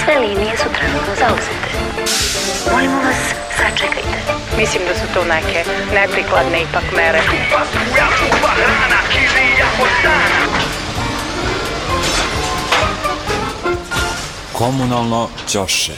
Sve linije su trenutno zauzete. Molimo vas, sačekajte. Mislim da su to neke neprikladne ipak mere. Komunalno ćoše.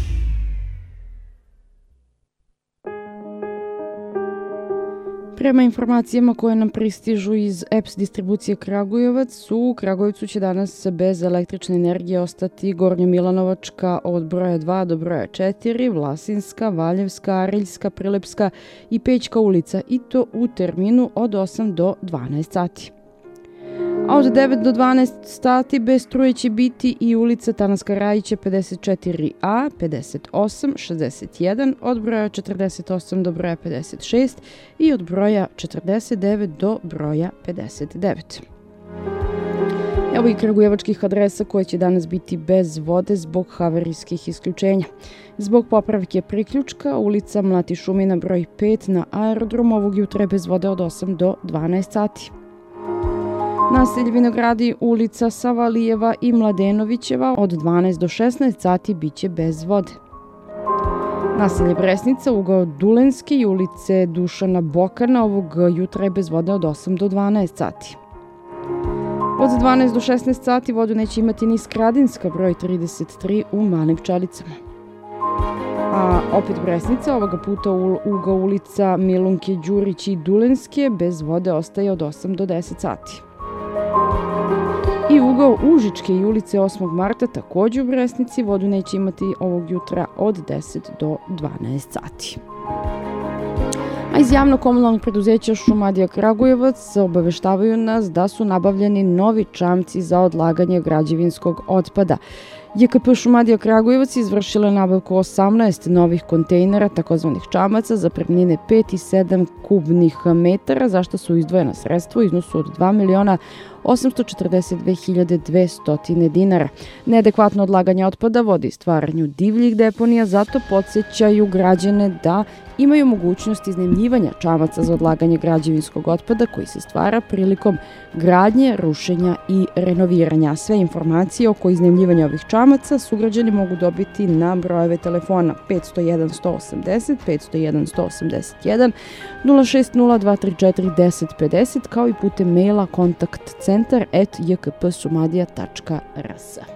Prema informacijama koje nam pristižu iz EPS distribucije Kragujevac, u Kragujevcu će danas bez električne energije ostati Gornje-Milanovačka od broja 2 do broja 4, Vlasinska, Valjevska, Ariljska, Prilepska i Pećka ulica, i to u terminu od 8 do 12 sati. A od 9 do 12 sati bez struje će biti i ulica Tanaska Rajića 54A, 58, 61, od broja 48 do broja 56 i od broja 49 do broja 59. Evo i kragujevačkih adresa koje će danas biti bez vode zbog havarijskih isključenja. Zbog popravke priključka, ulica Mlati Šumina broj 5 na aerodrom ovog jutra je bez vode od 8 do 12 sati. Naselje Vinogradi, ulica Savalijeva i Mladenovićeva od 12 do 16 sati biće bez vode. Naselje Bresnica, ugao Dulenski i ulice Dušana Bokana ovog jutra je bez vode od 8 do 12 sati. Od 12 do 16 sati vodu neće imati ni Skradinska broj 33 u Malim Pčelicama. A opet Bresnica, ovoga puta ugao ulica Milunke Đurić i Dulenske bez vode ostaje od 8 do 10 sati. I ugao Užičke i ulice 8. marta također u Bresnici vodu neće imati ovog jutra od 10 do 12 sati. A iz javno-komunalnog preduzeća Šumadija Kragujevac obaveštavaju nas da su nabavljeni novi čamci za odlaganje građevinskog otpada. JKP Šumadija Kragujevac izvršila nabavku 18 novih kontejnera, takozvanih čamaca, za prvnine 5 i 7 kubnih metara, za što su izdvojena sredstva u iznosu od 2.842.200 dinara. Neadekvatno odlaganje otpada vodi stvaranju divljih deponija, zato podsjećaju građane da imaju mogućnost iznajmljivanja čamaca za odlaganje građevinskog otpada koji se stvara prilikom gradnje, rušenja i renoviranja. Sve informacije oko iznajmljivanja ovih čamaca sugrađani mogu dobiti na brojeve telefona 501 180, 501 181, 060 234 1050, kao i putem maila kontaktcentar@jkpsumadija.rs.